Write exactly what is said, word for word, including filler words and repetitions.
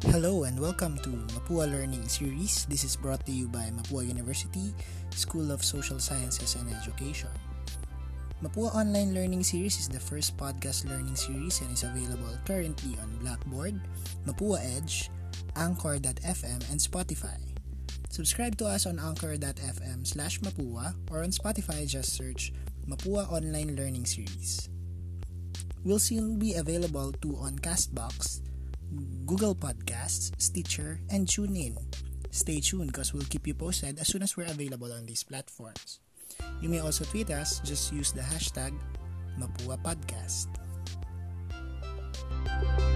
Hello and welcome to Mapua Learning Series. This is brought to you by Mapua University, School of Social Sciences and Education. Mapua Online Learning Series is the first podcast learning series and is available currently on Blackboard, Mapua Edge, Anchor dot f m, and Spotify. Subscribe to us on Anchor dot f m slash Mapua or on Spotify, just search Mapua Online Learning Series. We'll soon be available too on Castbox, Google Podcasts, Stitcher, and TuneIn. Stay tuned because we'll keep you posted as soon as we're available on these platforms. You may also tweet us, just use the hashtag Mapua Podcast.